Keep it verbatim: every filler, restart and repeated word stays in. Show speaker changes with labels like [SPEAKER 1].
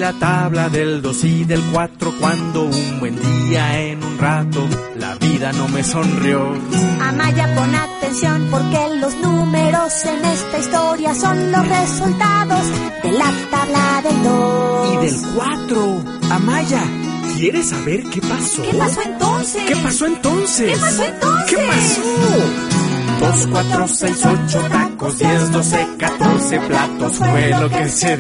[SPEAKER 1] la tabla del dos y del cuatro, cuando un buen día en un rato la vida no me sonrió.
[SPEAKER 2] Amaya, pon atención, porque los números en esta historia son los resultados de la tabla del dos
[SPEAKER 1] y del cuatro. Amaya, ¿quieres saber qué pasó?
[SPEAKER 2] ¿Qué pasó entonces?
[SPEAKER 1] ¿Qué pasó entonces?
[SPEAKER 2] ¿Qué pasó entonces?
[SPEAKER 1] ¿Qué pasó? Dos, cuatro, seis, ocho tacos, diez, doce, catorce platos fue lo que se